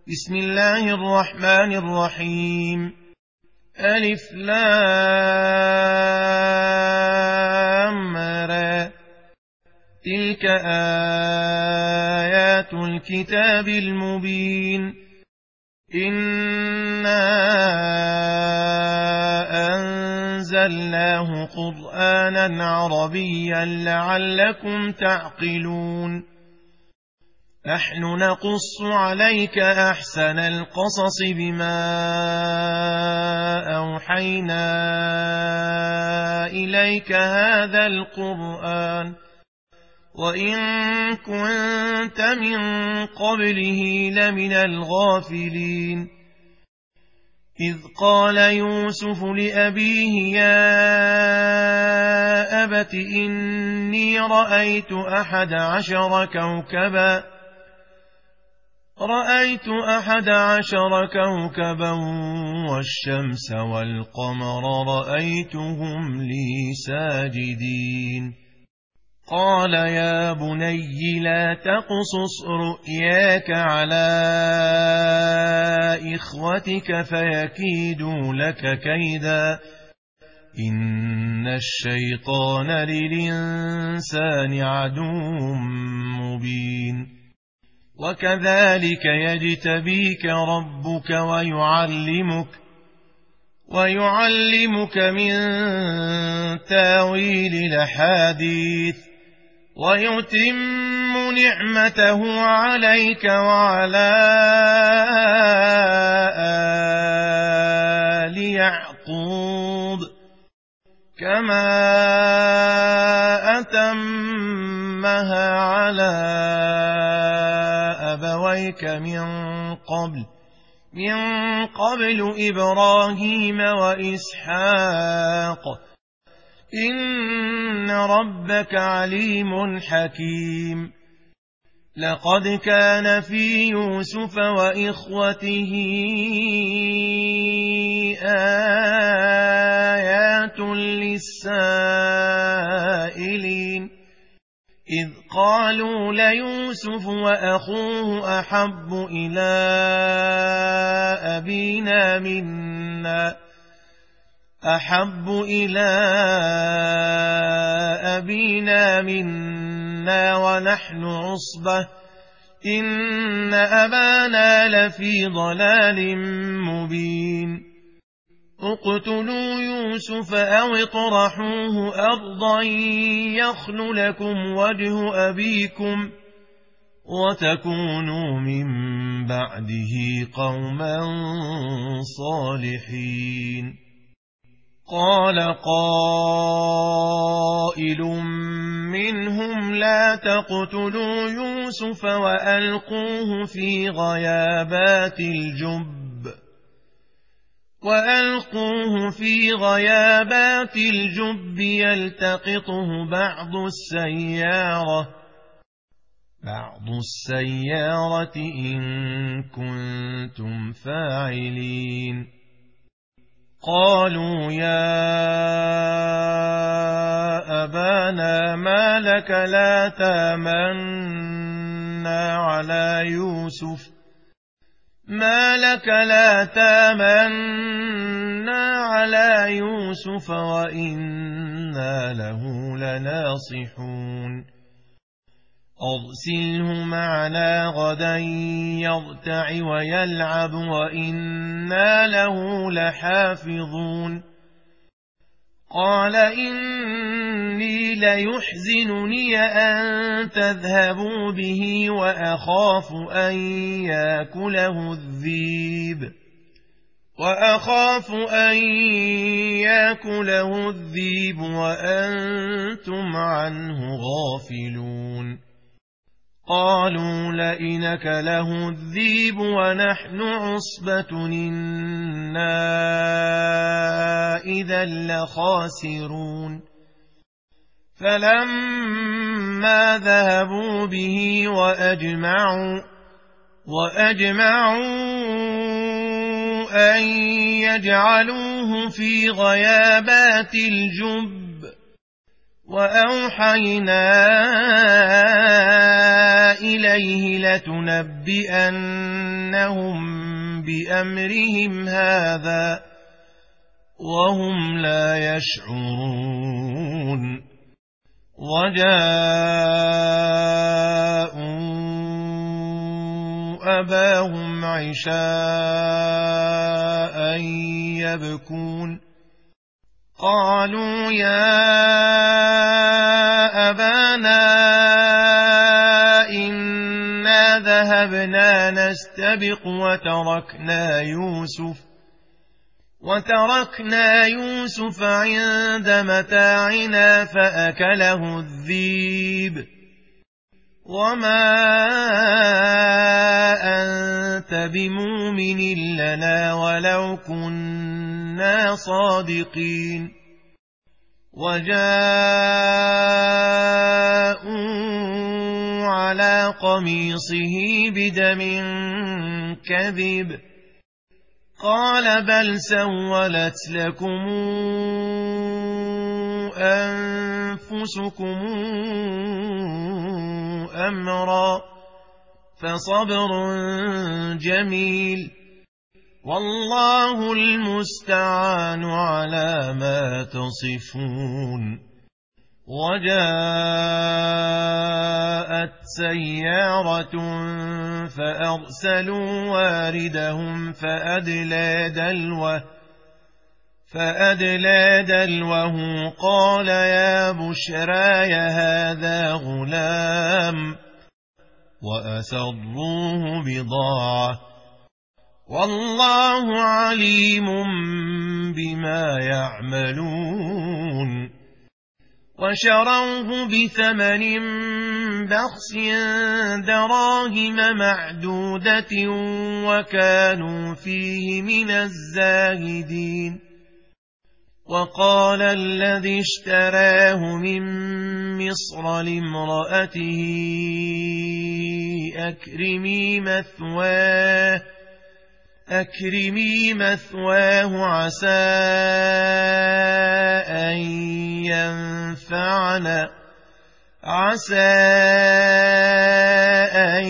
بسم الله الرحمن الرحيم. ألف لام را. تلك آيات الكتاب المبين. إنا أنزلناه قرآنا عربيا لعلكم تعقلون. نحن نقص عليك أحسن القصص بما أوحينا إليك هذا القرآن وإن كنت من قبله لمن الغافلين. إذ قال يوسف لأبيه يا أبت إني رأيت 11 كوكبا والشمس والقمر رأيتهم لي ساجدين. قال يا بني لا تقصص رؤياك على إخوتك فيكيدوا لك كيدا إن الشيطان للإنسان عدو مبين. وكذلك يجتبيك ربك ويعلمك من تاويل الأحاديث ويتم نعمته عليك وعلى آل يعقوب كما أتمها على أبويك من قبل إبراهيم وإسحاق إن ربك عليم حكيم. لقد كان في يوسف وإخوته آيات للسائلين إذ قالوا ليوسف وأخوه أحب إلى أبينا منا ونحن عصبة إن أبانا لفي ضلال مبين. اقتلوا يوسف أو اطرحوه أرضا يخل لكم وجه أبيكم وتكونوا من بعده قوما صالحين. قال قائل منهم لا تقتلوا يوسف وألقوه في غيابات الجب يلتقطه بعض السيارة إن كنتم فاعلين. قالوا يا أبانا ما لك لا تامنا على يوسف وإنا له لناصحون. أرسله معنا غدا يرتع ويلعب وإنا له لحافظون. قال إني ليحزنني أن تذهبوا به وأخاف أن يأكله الذئب وأنتم عنه غافلون. قالوا لئن أكله الذئب ونحن عصبة إنا إذا لخاسرون. فلما ذهبوا به وأجمعوا أن يجعلوه في غيابات الجب وأوحينا إليه لتنبئنهم بأمرهم هذا وهم لا يشعرون وجاءوا أباهم عشاء يبكون قالوا يا أبانا إنا ذهبنا نستبق وتركنا يوسف عند متاعنا فأكله الذئب وما أنت بمؤمن لنا ولو كنا صادقين وجاءوا على قميصه بدم كذب قال بل سولت لكم أنفسكم أمرا فصبر جميل والله المستعان على ما تصفون وجاءت سيارة فأرسلوا واردهم فأدلى دلوه قال يا بشراي هذا غلام وأسروه بضاعة والله عليم بما يعملون وشروه بثمن بخس دراهم معدودة وكانوا فيه من الزاهدين وقال الذي اشتراه من مصر لامرأته أكرمي مثواه عسى أن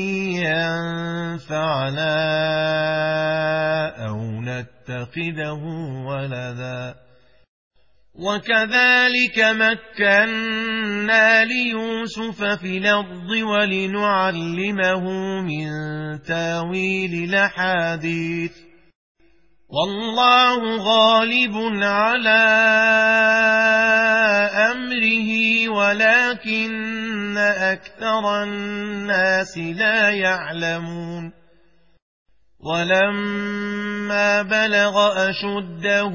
ينفعنا أو نتخذه ولدا وكذلك مكنا ليوسف في الأرض ولنعلمه من تاويل الأحاديث والله غالب على أمره ولكن أكثر الناس لا يعلمون ولما بلغ أشده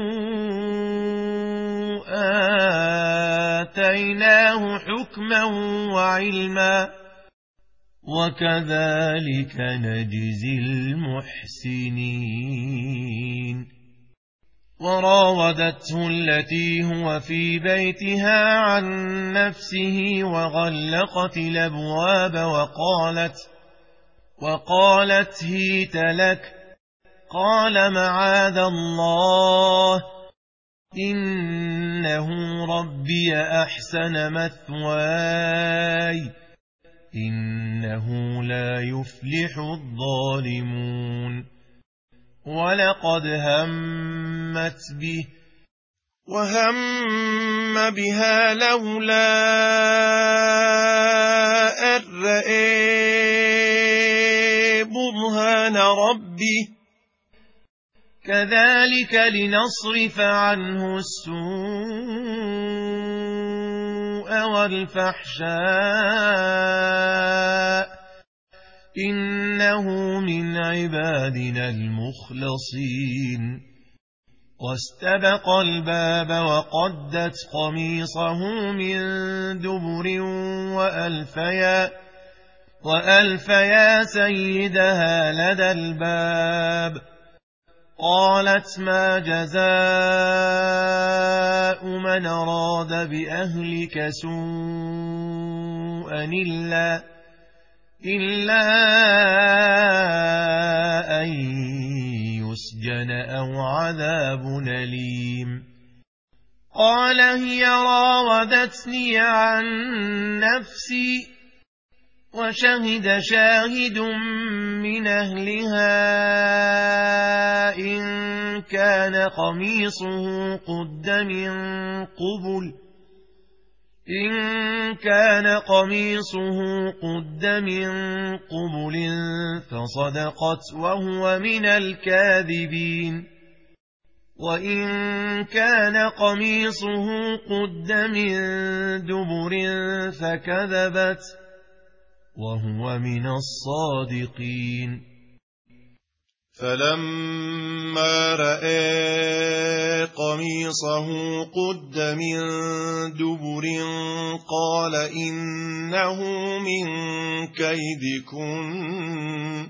آتيناه حكما وعلما وكذلك نجزي المحسنين وراودته التي هو في بيتها عن نفسه وغلقت الأبواب وقالت هيت لك قال معاذ الله إنه ربي أحسن مثواي إنه لا يفلح الظالمون ولقد همت به وهم بها لولا أن رأى برهان ربه كذلك لنصرف عنه السوء والفحشاء إنه من عبادنا المخلصين واستبق الباب وقدت قميصه من دبر وألفيا سيدها لدى الباب قالت ما جزاء من أراد بأهلك سوءا إلا أن يسجن أو عذاب أليم قال هي راودتني عن نفسي وشهد شاهد من أهلها إن كان قميصه قد من قبل فصدقت وهو من الكاذبين وإن كان قميصه قد من دبر فكذبت وهو من الصادقين فلما رأى قميصه قد من دبر قال إنه من كيدكن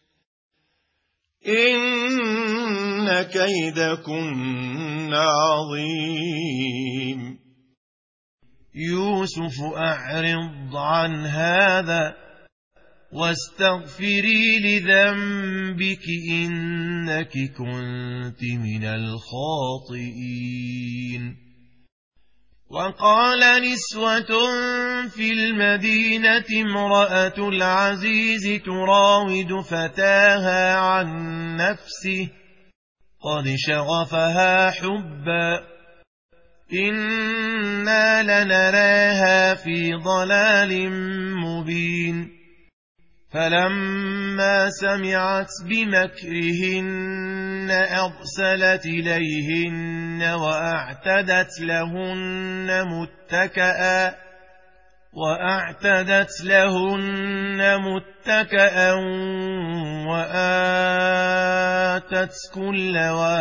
إن كيدكن عظيم يوسف أعرض عن هذا واستغفري لذنبك إنك كنت من الخاطئين وقال نسوة في المدينة امرأة العزيز تراود فتاها عن نفسه قد شغفها حبا إنا لنراها في ضلال مبين فلما سمعت بمكرهن أرسلت إليهن وأعتدت لهن متكأ وآتت كل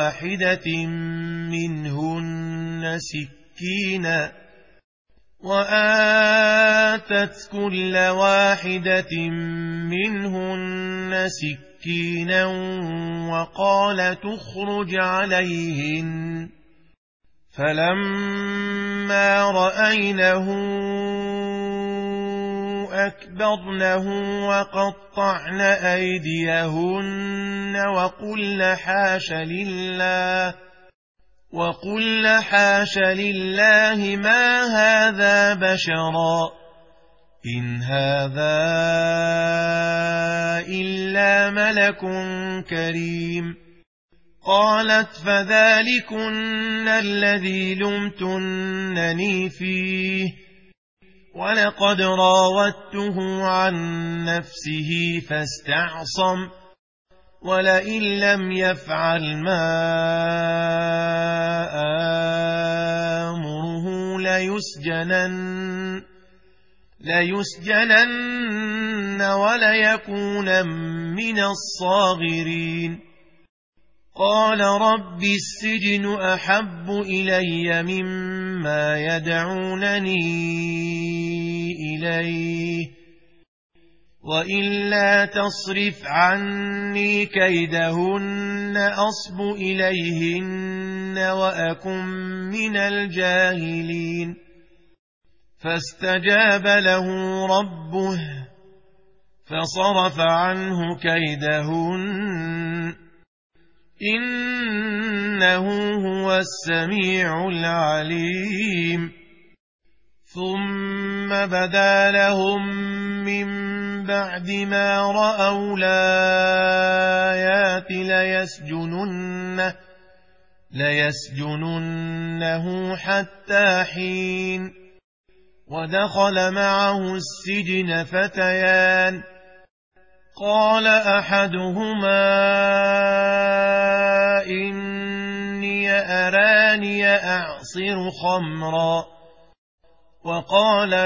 واحدة منهن سكينا وقال تخرج عليهن فلما رأينه أكبرنه وقطعن أيديهن وقلن حاش لله ما هذا بشرا إن هذا إلا ملك كريم قالت فذلكن الذي لمتنني فيه ولقد راودته عن نفسه فاستعصم ولئن لم يفعل ما آمره ليسجنن وليكون من الصاغرين قال رب السجن أحب إلي مما يدعونني إليه وإلا تصرف عني كيدهن أصب إليهن وأكن من الجاهلين فاستجاب له ربه فصرف عنه كيدهن إنه هو السميع العليم ثم بدا لهم من بعد ما رأوا الآيات ليسجننه حتى حين ودخل معه السجن فتيان قال أحدهما إني أراني أعصر خمرا وقال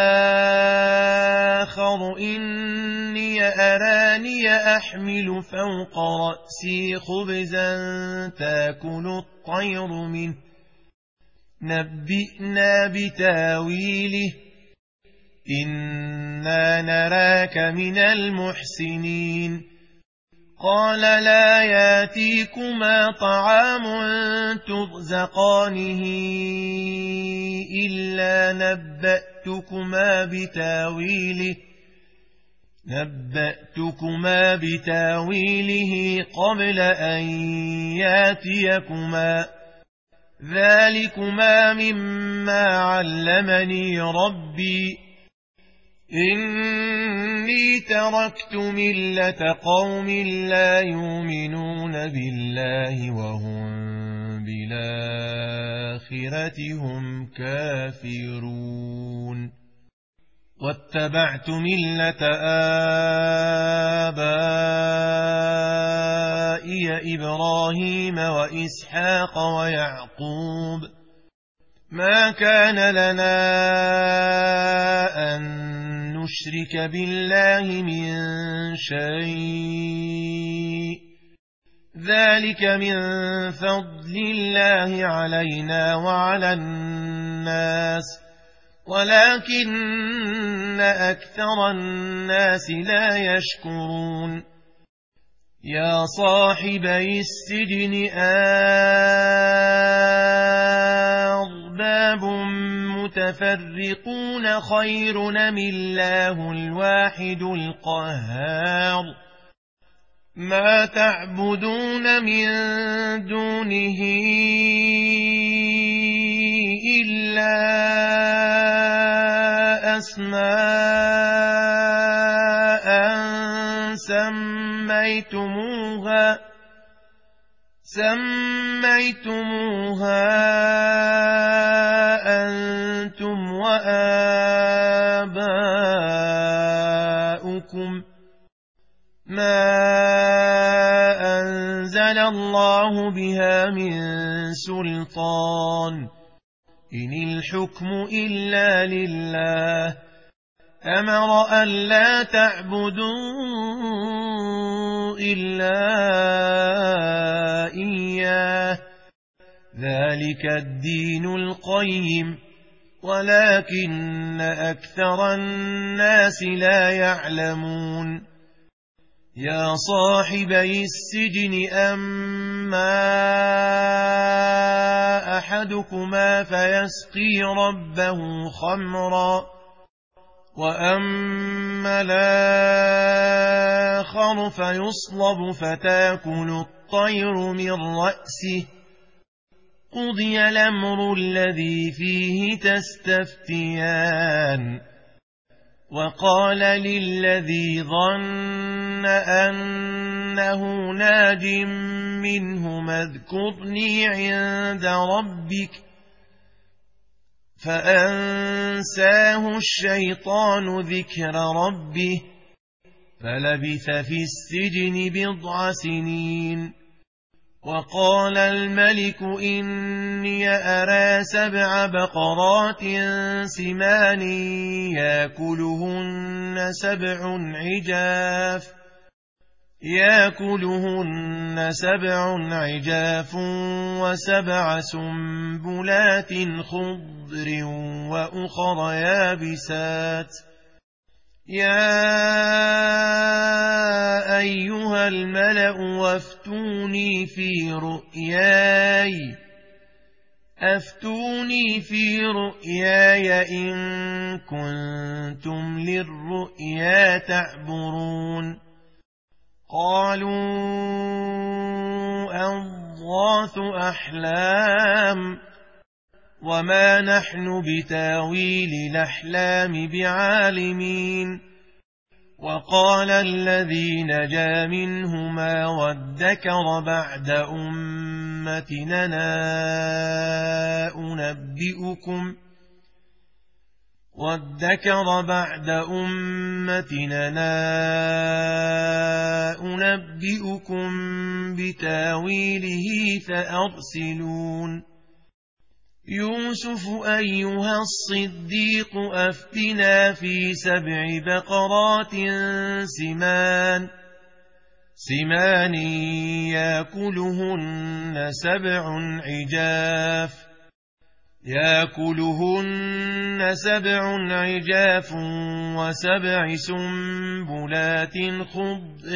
الآخر إني أراني أحمل فوق رأسي خبزا تأكل الطير منه نبئنا بتاويله إنا نراك من المحسنين قال لا ياتيكما طعام ترزقانه إلا نبأتكما بتاويله قبل أن ياتيكما ذلكما مما علمني ربي إن إني تركت ملة قوم لا يؤمنون بالله وهم بالآخرة هم كافرون واتبعت ملة آبائي إبراهيم وإسحاق ويعقوب ما كان لنا أن نشرك بالله من شيء ذلك من فضل الله علينا وعلى الناس ولكن أكثر الناس لا يشكرون يا صاحبي السجن أرباب متفرقون خير أم الله الواحد القهار ما تعبدون من دونه إلا أسماء سميتموها أنتم وآباؤكم ما أنزل الله بها من سلطان إن الحكم إلا لله أمر ألا تعبدوا إلا إياه ذلك الدين القيم ولكن أكثر الناس لا يعلمون يا صاحبي السجن أما أحدكما فيسقي ربه خمرا وأما الآخر فيصلب فتاكل الطير من رأسه قضي الأمر الذي فيه تستفتيان وقال للذي ظن أنه ناج منهما اذكرني عند ربك فأنساه الشيطان ذكر ربه فلبث في السجن بضع سنين وقال الملك إني أرى 7 بقرات سمان يأكلهن 7 عجاف و7 سنبلات خضر وأخر يابسات يا أيها الملأ أفتوني في رؤياي إن كنتم للرؤيا تعبرون قالوا أضغاث أحلام وما نحن بتاويل الأحلام بعالمين وقال الذي نجا منهما وادكر بعد أمتنا أنبئكم بتاويله فأرسلون يوسف أيها الصديق أفتنا في 7 بقرات سمان يأكلهن 7 عجاف و7 سنبلات خضر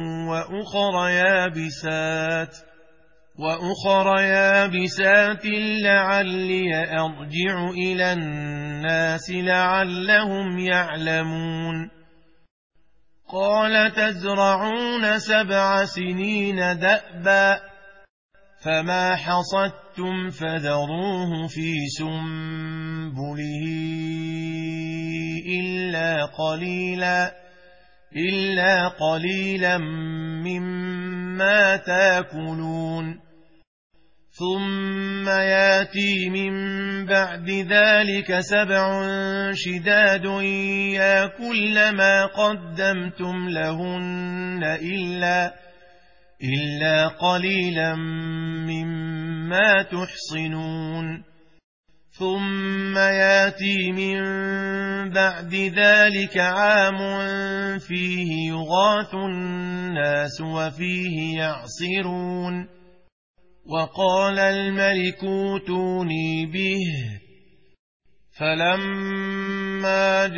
وأخر يابسات لعلي أرجع إلى الناس لعلهم يعلمون قال تزرعون 7 سنين دأبا فما حصدتم فذروه في سنبله إلا قليلا إلا قليلا مما تاكلون ثم ياتي من بعد ذلك 7 شداد يأكلن ما قدمتم لهن إلا قليلا مما تحصنون ثم ياتي من بعد ذلك عام فيه يغاث الناس وفيه يعصرون وقال الملك ائتوني به فلما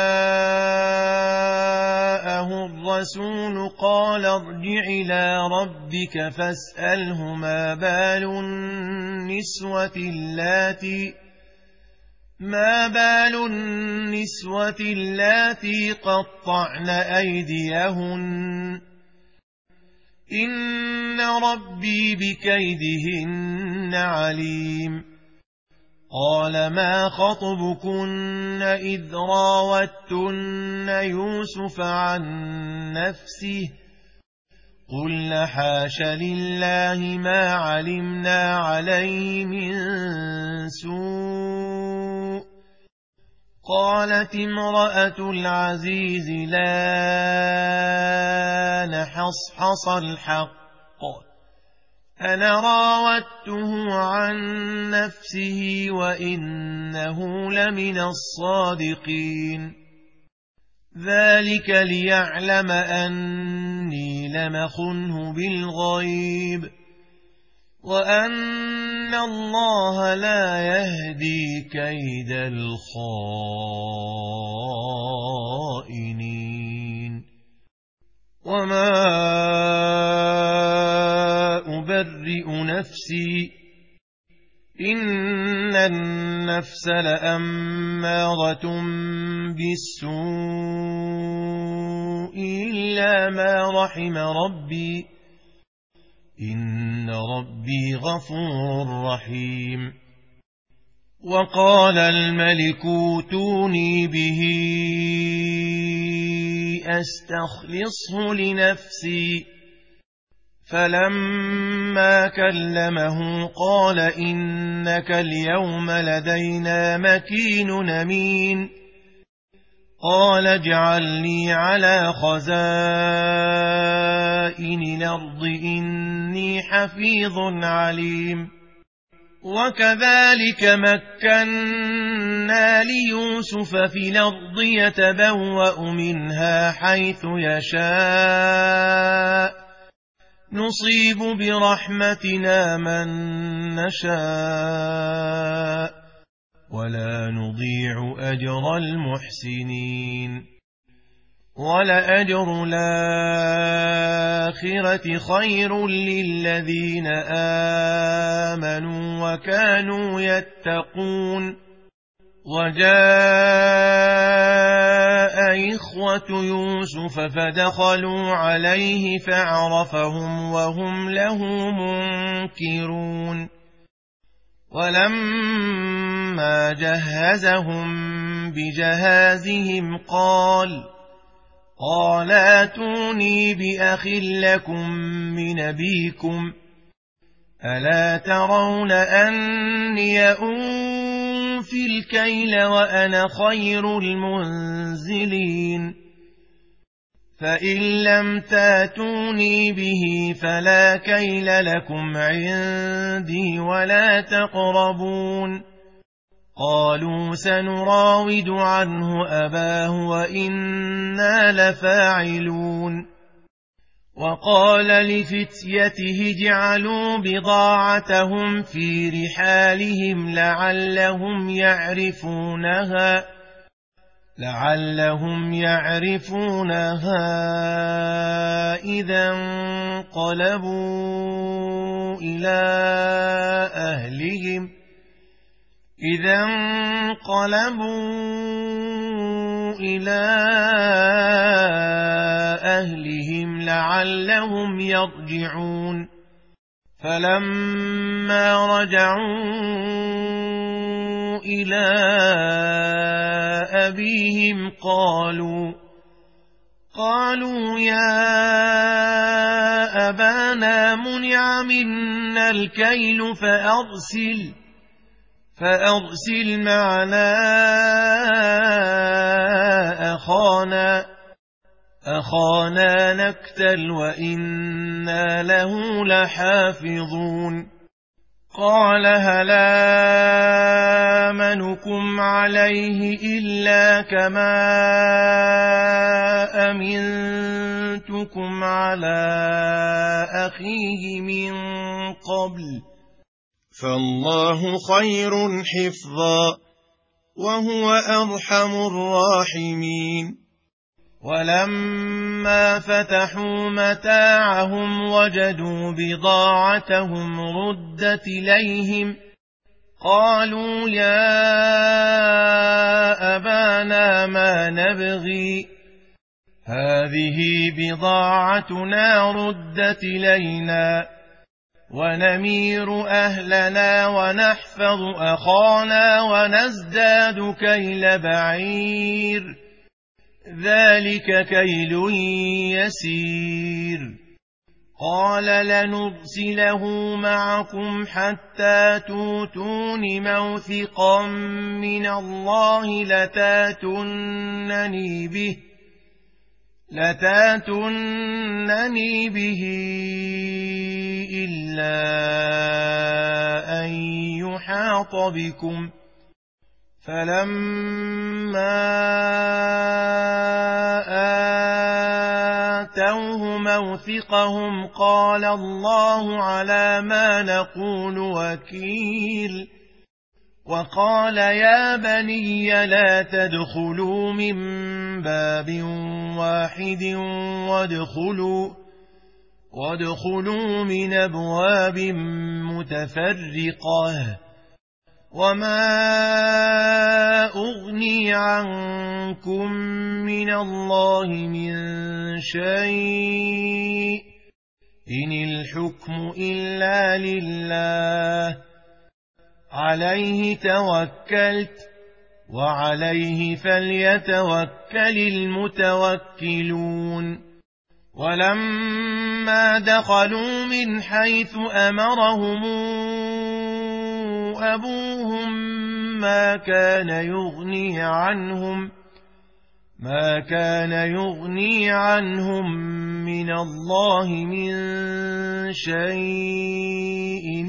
جاءه الرسول قال ارجع إلى ربك فاسأله ما بال النسوة اللاتي قطعن أيديهن إن ربي بكيدهن عليم قال ما خطبكن إذ راوتن يوسف عن نفسه قلن حاش لله ما علمنا عليه من سوء قالت امرأة العزيز لا نحصحص الحق أنا راودته عن نفسه وإنه لمن الصادقين ذلك ليعلم أني لم أخنه بالغيب وأن الله لا يهدي كيد الخائنين وما أبرئ نفسي إن النفس لأمارة بالسوء إلا ما رحم ربي إن ربي غفور رحيم وقال الملك ائتوني به أستخلصه لنفسي فلما كلمه قال إنك اليوم لدينا مكين أمين قال اجعلني على خزائن الأرض إني حفيظ عليم وكذلك مكنا ليوسف في الأرض يتبوأ منها حيث يشاء نصيب برحمتنا من نشاء ولا نضيع أجر المحسنين ولأجر الآخرة خير للذين آمنوا وكانوا يتقون وجاء إخوة يوسف فدخلوا عليه فعرفهم وهم له منكرون ولما جهزهم بجهازهم قال آتوني بأخ لكم من أبيكم ألا ترون أني أوفي الكيل وأنا خير المنزلين فإن لم تاتوني به فلا كيل لكم عندي ولا تقربون قالوا سنراود عنه أباه وإنا لفاعلون وقال لفتيته اجعلوا بضاعتهم في رحالهم لعلهم يعرفونها إذا انقلبوا إلى أهلهم لعلهم يرجعون فلما رجعوا إلى أبيهم قالوا يا أبانا منع منا الكيل فأرسل معنا أخانا نكتل وإنا له لحافظون قال هل آمنكم عليه إلا كما أمنتكم على أخيه من قبل فالله خير حفظا وهو أرحم الراحمين ولما فتحوا متاعهم وجدوا بضاعتهم ردت إليهم قالوا يا أبانا ما نبغي هذه بضاعتنا ردت إلينا ونمير أهلنا ونحفظ أخانا ونزداد كيل بعير ذلك كيل يسير قال لنرسله معكم حتى توتون موثقا من الله لتاتونني به إلا أن يحاط بكم فلما آتوه موثقهم قال الله على ما نقول وكيل وقال يا بني لا تدخلوا من باب واحد وادخلوا من أبواب متفرقة وما أغني عنكم من الله من شيء إن الحكم إلا لله عليه توكلت وعليه فليتوكل المتوكلون ولما دخلوا من حيث أمرهم أبوهم ما كان يغني عنهم من الله من شيء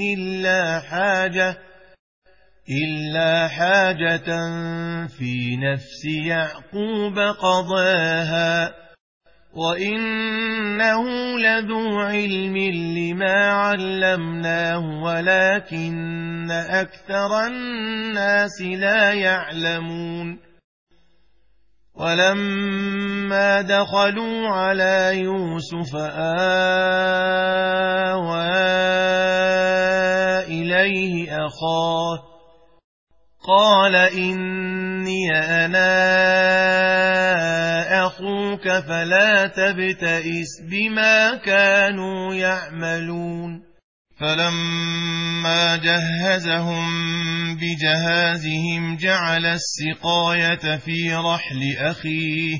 إلا حاجة في نفس يعقوب قضاها وإنه لذو علم لما علمناه ولكن أكثر الناس لا يعلمون ولما دخلوا على يوسف آوى إليه أخاه قال إني أنا أخوك فلا تبتئس بما كانوا يعملون فلما جهزهم بجهازهم جعل السقاية في رحل أخيه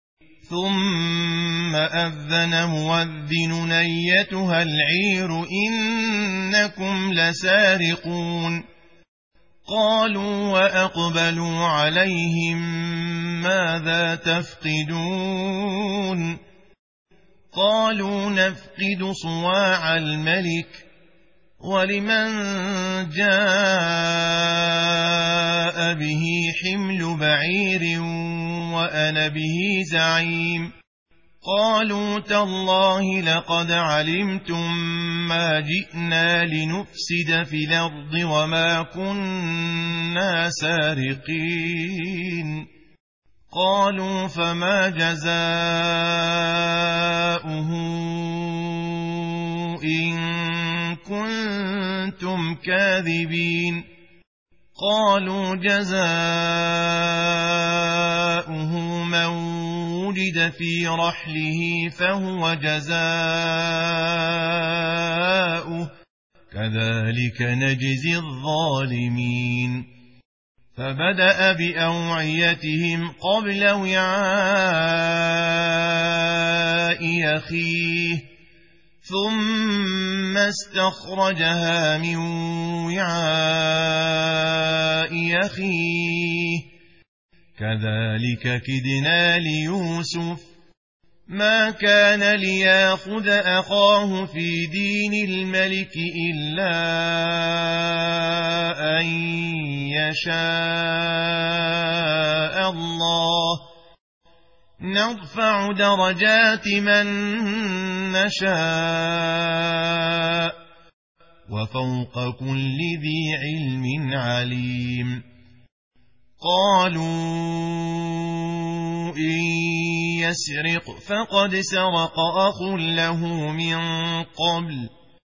ثم أذن مؤذن أيتها العير إنكم لسارقون قالوا وأقبلوا عليهم ماذا تفقدون قالوا نفقد صواع الملك ولمن جاء به حمل بعير وأنا به زعيم قالوا تالله لقد علمتم ما جئنا لنفسد في الأرض وما كنا سارقين قالوا فما جزاؤه إن كنتم كاذبين قالوا جزاؤه من وجد في رحله فهو جزاؤه كذلك نجزي الظالمين فبدأ بأوعيتهم قبل وعاء أخيه ثم استخرجها من وعاء أخيه كذلك كدنا ليوسف ما كان ليأخذ أخاه في دين الملك إلا أن يشاء الله نرفع درجات من نشاء وفوق كل ذي علم عليم قالوا إن يسرق فقد سرق أخ له من قبل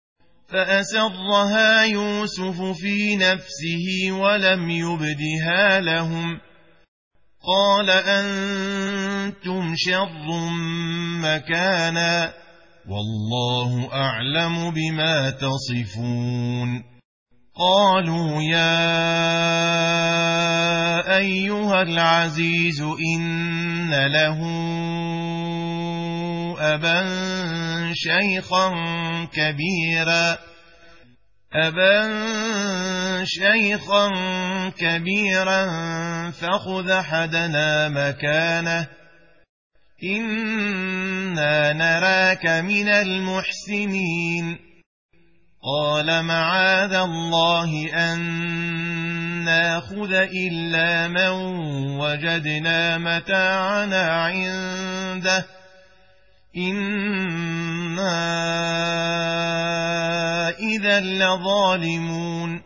فأسرها يوسف في نفسه ولم يبدها لهم قال أنتم شر مكانا والله أعلم بما تصفون قالوا يا أيها العزيز إن له أبا شيخا كبيرا فخذ أحدنا مكانه إنا نراك من المحسنين قال معاذ الله أن ناخذ إلا من وجدنا متاعنا عنده إنا إذا لظالمون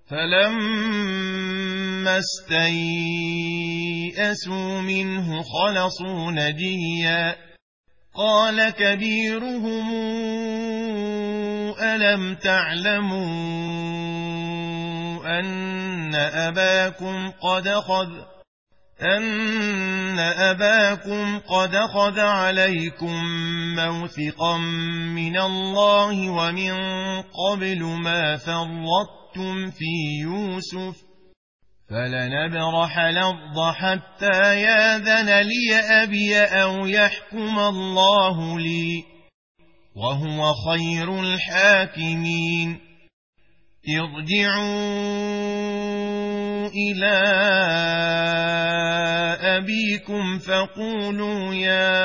فلما استيئسوا منه خلصوا نجيا قال كبيرهم ألم تعلموا أن أباكم قد أخذ عليكم موثقا من الله ومن قبل ما فرطتم في يوسف فلنبرح الأرض حتى يأذن لي أبي أو يحكم الله لي وهو خير الحاكمين ارجعوا إلى أبيكم فقولوا يا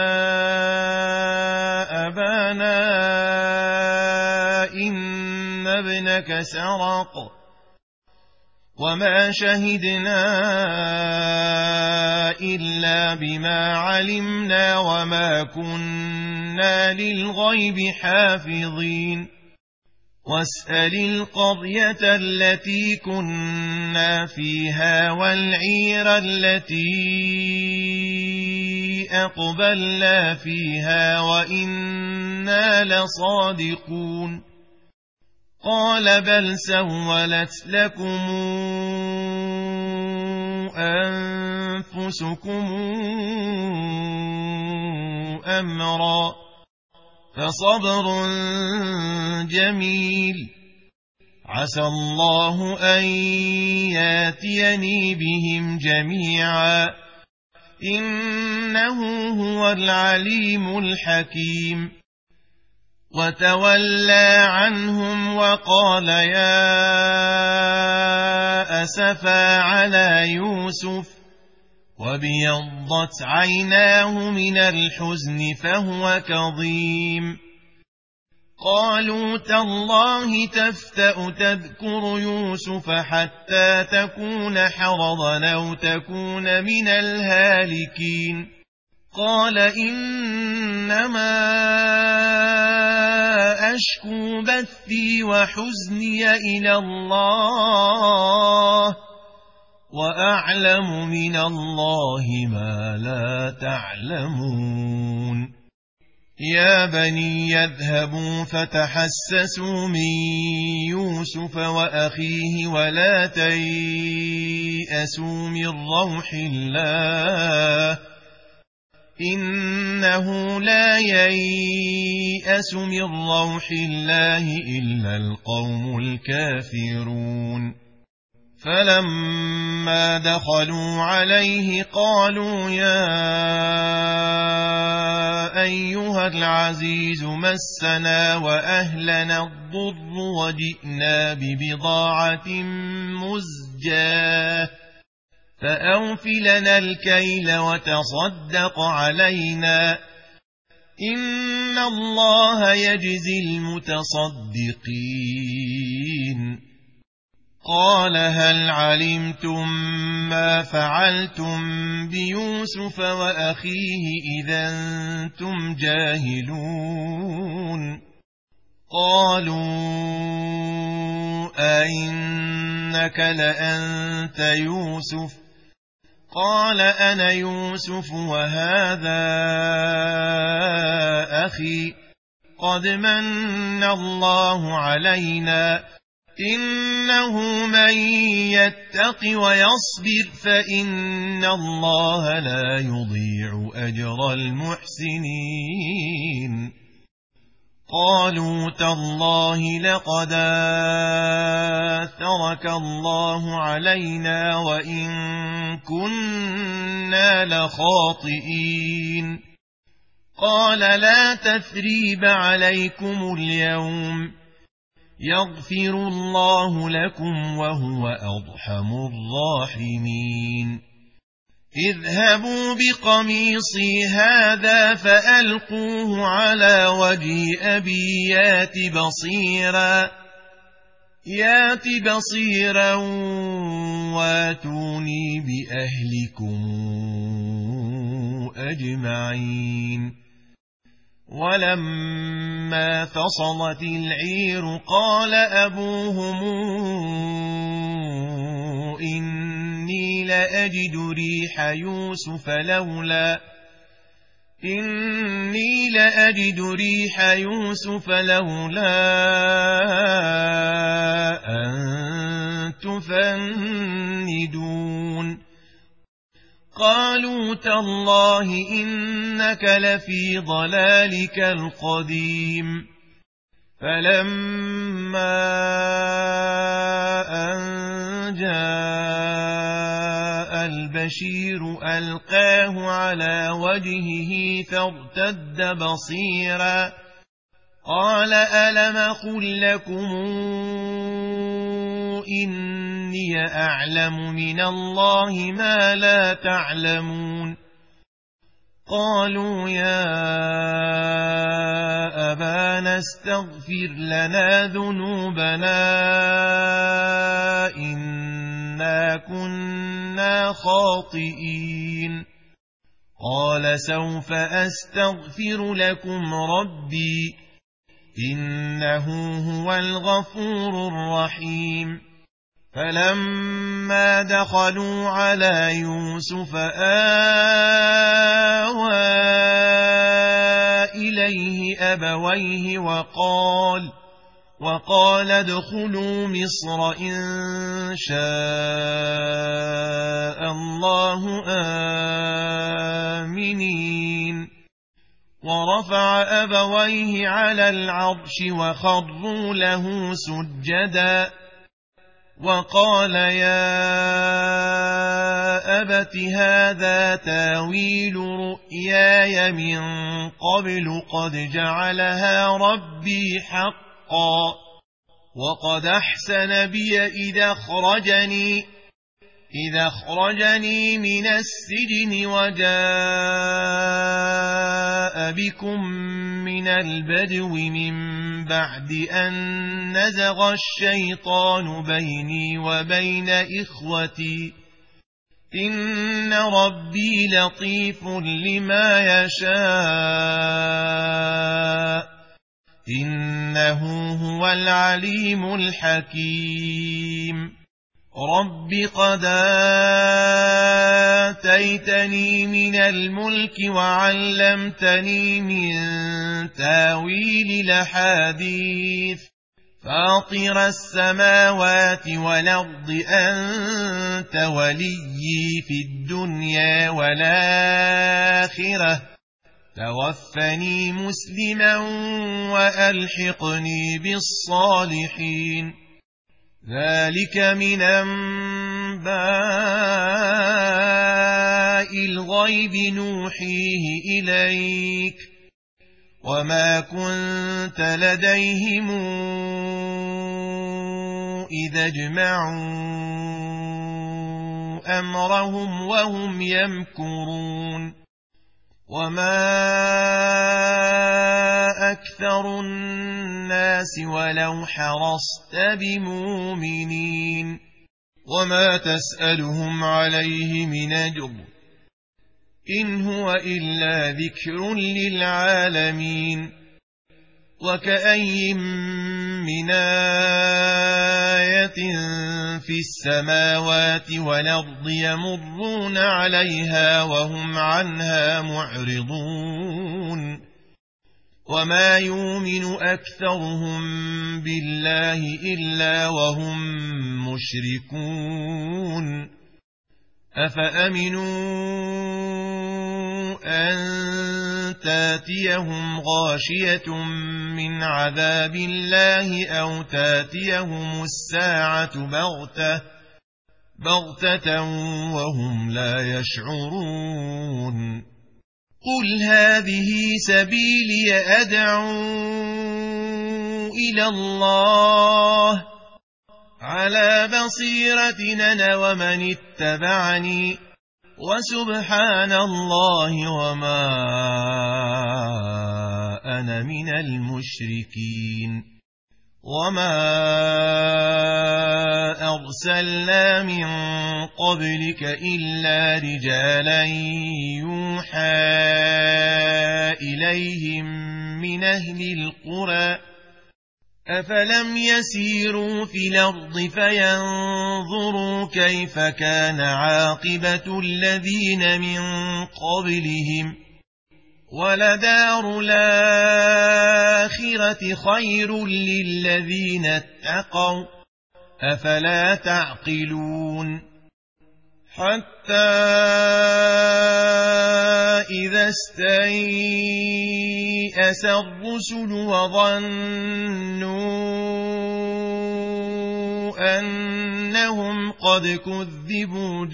أبانا إن ابنك سرق وما شهدنا إلا بما علمنا وما كنا للغيب حافظين واسأل القرية التي كنا فيها والعير التي أقبلنا فيها وإنا لصادقون قال بل سولت لكم أنفسكم أمرا فصبر جميل عسى الله أن ياتيني بهم جميعا إنه هو العليم الحكيم وتولى عنهم وقال يا أسفا على يوسف وابيضت عيناه من الحزن فهو كظيم قالوا تالله تفتأ تذكر يوسف حتى تكون حرضا أو تكون من الهالكين قال إنما أشكو بثي وحزني إلى الله وأعلم من الله ما لا تعلمون يا بني يذهبوا فتحسسوا من يوسف وأخيه ولا تيأسوا من روح الله إنه لا ييأس من روح الله إلا القوم الكافرون فلما دخلوا عليه قالوا يا أيها العزيز مسنا وأهلنا الضر وجئنا ببضاعة مزجاة فأوف لنا الكيل وتصدق علينا إن الله يجزي المتصدقين. قال هل علمتم ما فعلتم بيوسف وأخيه إذا أنتم جاهلون؟ قالوا أئنك لأنت يوسف؟ قال أنا يوسف وهذا أخي قد من الله علينا إنه من يتق ويصبر فإن الله لا يضيع أجر المحسنين. قالوا تالله لقد آثرك الله علينا وإن كنا لخاطئين. قال لا تثريب عليكم اليوم يغفر الله لكم وهو أرحم الراحمين. اذهبوا بقميصي هذا فألقوه على وجه أبي يات بصيرا واتوني بأهلكم أجمعين. ولما فصلت العير قال أبوهم إني لأجد ريح يوسف لولا أن تفندون. قالوا تالله إنك لفي ضلالك القديم. فلما أن جاء البشير ألقاه على وجهه فارتد بصيرا قال ألم أقل لكم إني أعلم من الله ما لا تعلمون؟ قالوا يا أبانا استغفر لنا ذنوبنا إنا كنا خاطئين. قال سوف أستغفر لكم ربي إنه هو الغفور الرحيم. فلما دخلوا على يوسف آوى إليه أبويه وقال ادخلوا مصر إن شاء الله آمنين. ورفع أبويه على العرش وخروا له سجدا وقال يا أبت هذا تاويل رؤياي من قبل قد جعلها ربي حقا وقد أحسن بي إذا أخرجني من السجن وجاء بكم من البدو من بعد أن نزغ الشيطان بيني وبين إخوتي إن ربي لطيف لما يشاء إنه هو العليم الحكيم. رب قد آتيتني من الملك وعلمتني من تاويل الأحاديث فاطر السماوات والأرض أنت وليي في الدنيا والآخرة توفني مسلما وألحقني بالصالحين. ذلك من أنباء الغيب نوحيه إليك وما كنت لديهم إذا اجمعوا أمرهم وهم يمكرون وما أكثر الناس ولو حرصت بمؤمنين وما تسألهم عليه من أجر إن هو إلا ذكر للعالمين وكأي من آية في السماوات والأرض يمرون عليها وهم عنها معرضون وما يؤمن أكثرهم بالله إلا وهم مشركون أفأمنوا أن تاتيهم غاشية من عذاب الله أو تاتيهم الساعة بغتة وهم لا يشعرون قل هذه سبيلي أدعو إلى الله على بصيرة أنا ومن اتبعني وسبحان الله وما أنا من المشركين وما أرسلنا من قبلك إلا رجالا يوحى إليهم من أهل القرى أفلم يسيروا في الأرض فينظروا كيف كان عاقبة الذين من قبلهم ولدار الآخرة خير للذين اتقوا أفلا تعقلون حتى إذا استيأس الرسل وظنوا أنهم قد كذبوا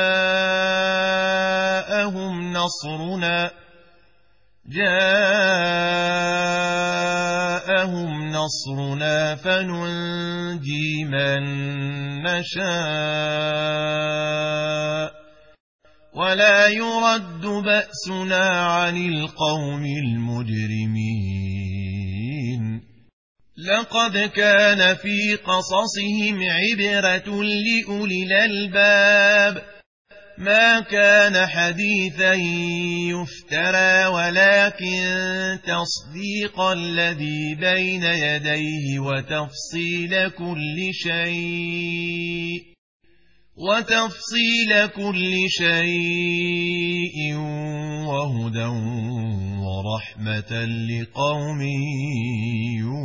جاءهم نصرنا فننجي من نشاء ولا يرد بأسنا عن القوم المجرمين لقد كان في قصصهم عبرة لأولي الألباب ما كان حديثا يفترى ولكن تصديق الذي بين يديه وتفصيل كل شيء وهدى ورحمة لقوم